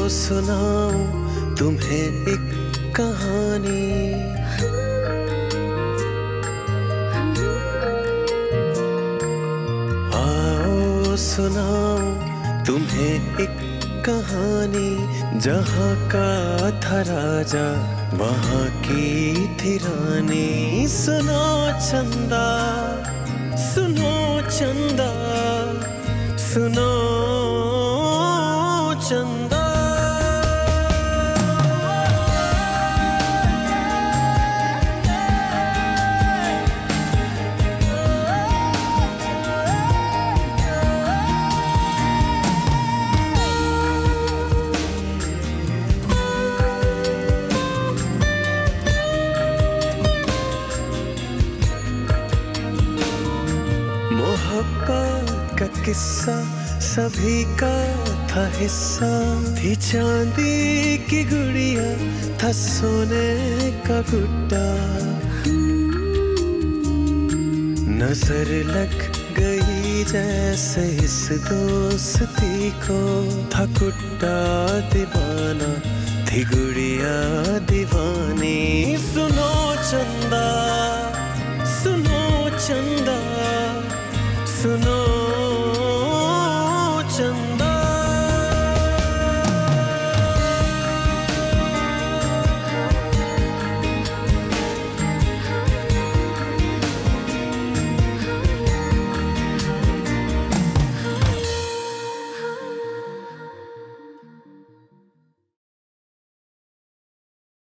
सुनाऊं तुम्हें एक कहानी। आओ सुनाऊं तुम्हें एक कहानी, जहाँ का था राजा वहाँ की थी रानी। सुनो चंदा, सुनो चंदा, सुनो चंदा। मोहब्बत का किस्सा सभी का था हिस्सा, थी चांदी की गुड़िया था सोने का गुड्डा। नजर लग गई जैसे इस दोस्ती को, था गुड्डा दीवाना थी गुड़िया दीवानी। सुनो चंदा, सुनो चंदा, सुनो चंदा।